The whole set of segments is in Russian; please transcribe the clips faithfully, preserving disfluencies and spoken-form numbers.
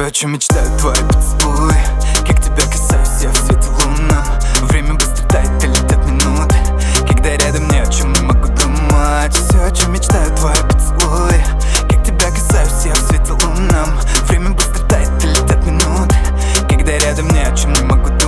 Все, о чем мечтают твои поцелуи, как тебя касаюсь я в свете лунном. Время быстро тает и летят минуты, когда рядом ни о чем не могу думать. Все, о чем мечтают твои поцелуи, как тебя касаюсь я в свете лунном. Время быстро тает и летят минуты, когда рядом ни о чем не могу думать.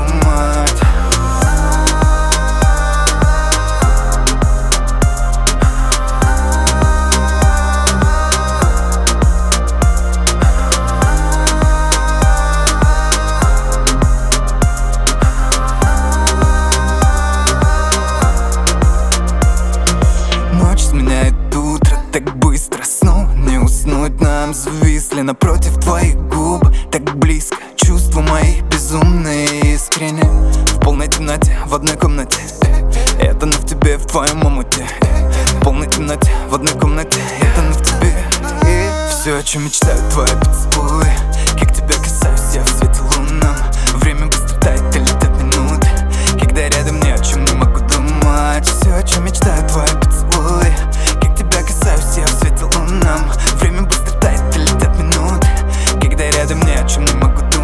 Сменяет утро так быстро, снова не уснуть нам. Зависли напротив твоих губ, так близко. Чувства мои безумные и искренне. В полной темноте, в одной комнате, я тону в тебе, в твоем омуте. В полной темноте, в одной комнате, я тону в тебе. И все, о чем мечтают твои поцелуи, как тебя касаюсь я в свете лунном. Время быстро тает и летят минуты, когда рядом ни о чем не могу думать. Все, о чем мечтают твои поцелуи, как тебя касаюсь я в свете лунном. Время быстро тает и летят минуты, когда рядом ни о чем не могу думать.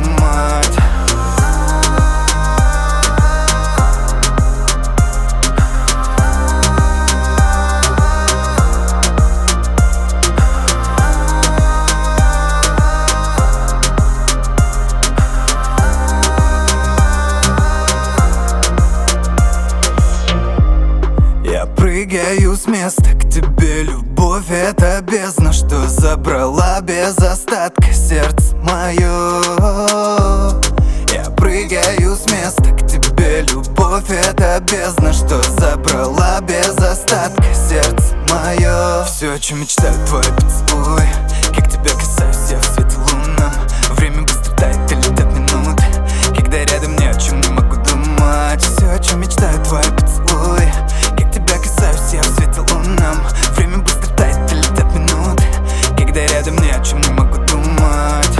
Прыгаю с места к тебе, любовь — это бездна, что забрала без остатка сердце мое. Я прыгаю с места к тебе, любовь — это бездна, что забрала без остатка сердце мое. Все, о чем мечтают твои поцелуи, как тебя касаюсь я в свете лунном. Время быстро тает и летят минуты, когда рядом ни о чем не могу думать. Все, о чем мечтают твои поцелуи, я в свете лунном. Время быстро тает и летят минуты, когда рядом ни о чем не могу думать.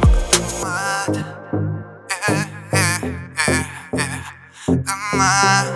My